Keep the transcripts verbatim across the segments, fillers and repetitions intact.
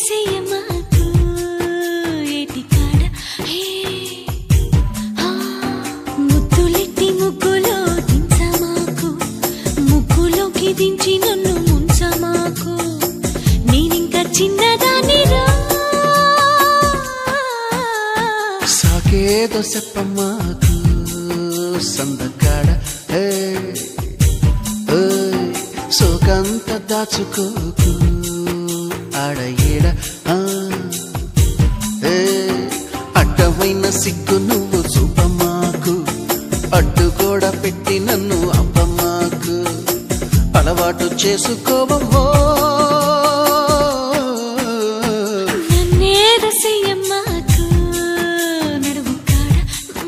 దించి నన్ను ముంచమాకు నేనింకా చిన్నదానిరా సాకేదో చెప్పమాకు సందకాడ సోకంత దాచుకోకు ఆడ ఏడ అడ్డమైన సిగ్గు నువ్వు చూపమాకు అడ్డు కూడా పెట్టి నన్ను అప్పమాకు అలవాటు చేసుకోవమ్మో నన్నేదో చెయ్యమాకు నడుము కాడ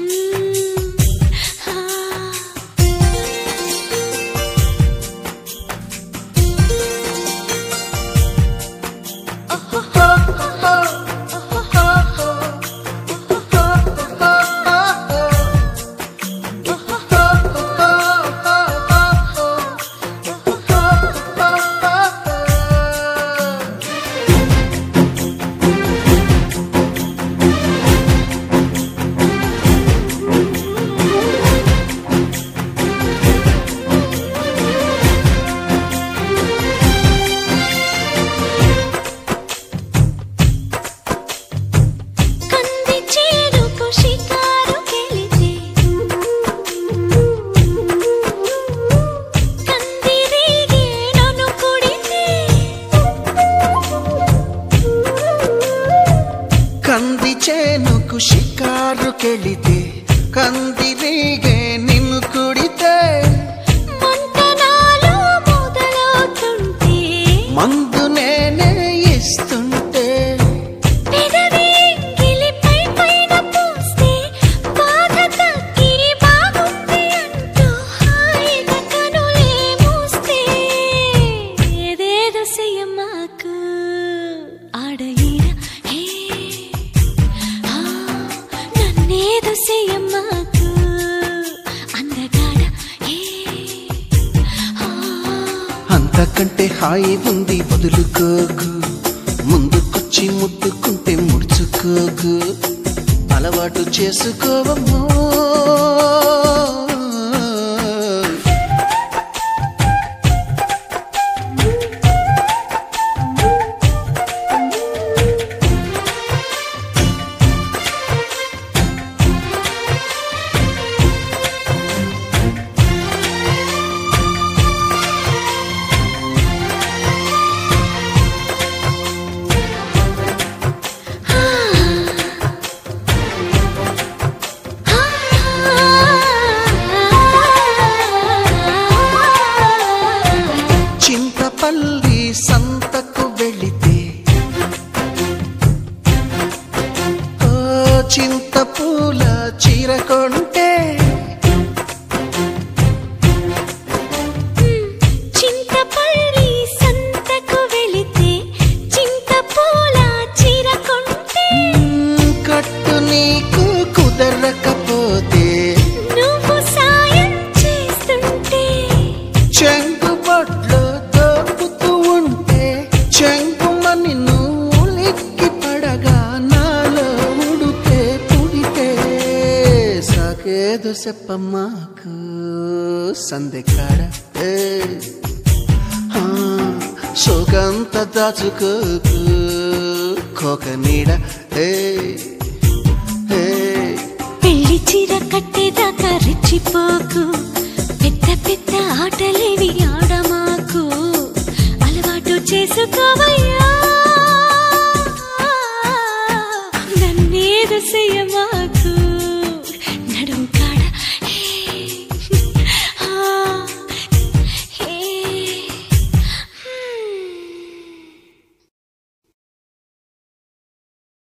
కంది చేనుకు షికారు కెళితే కందిరీగే నిన్ను కుడితే మంతనాలు మొదలవుతుంటే మందు నేనే ఇస్తుంటే పెదవి గిలిపై పైన పూస్తే బాధ తగ్గి బాగుంది అంటూ హాయిగా కనులే మూస్తే ఏదేదో చెయ్యమాకు ఆడ ఈడ నన్నేదో చెయ్యమాకు అందగాడ అంతకంటే హాయి ఉంది వదులుకోకు ముందుకొచ్చి ముట్టుకుంటే ముడుచుకోకు అలవాటు చేసుకోవమ్మో చింతపల్లి సంతకు వెళితే ఓ చింతపూల చీర కొంటే చింతపల్లి సంతకు వెళితే చింతపూల చీర కొంటే కట్టు నీకు కుదరకపోతే నువ్వు సాయం చేస్తుంటే చెంగు బొట్లు దోపుతూ ఉంటే చెంగుమని నువ్వు లిక్కి పడగా నాలో ఉడితే పుడితే సాకేదో చెప్పమాకు సందెకాడ సోకంత దాచుకోకు కోక నీడ పెళ్లి చీర కట్టేదాకా రెచ్చిపోకు